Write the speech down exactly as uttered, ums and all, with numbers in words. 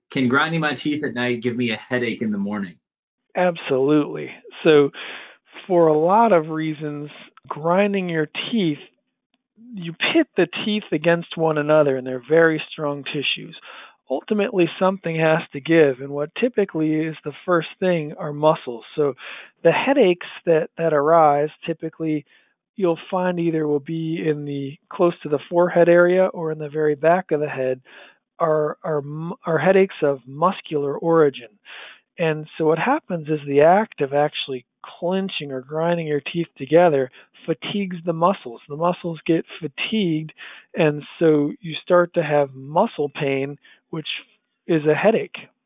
Can grinding my teeth at night give me a headache in the morning? Absolutely. So, for a lot of reasons, grinding your teeth, you pit the teeth against one another and they're very strong tissues. Ultimately, something has to give, and what typically is the first thing are muscles. So, the headaches that, that arise typically you'll find either will be in the close to the forehead area or in the very back of the head are are, are headaches of muscular origin. And so what happens is the act of actually clenching or grinding your teeth together fatigues the muscles. The muscles get fatigued, and so you start to have muscle pain, which is a headache.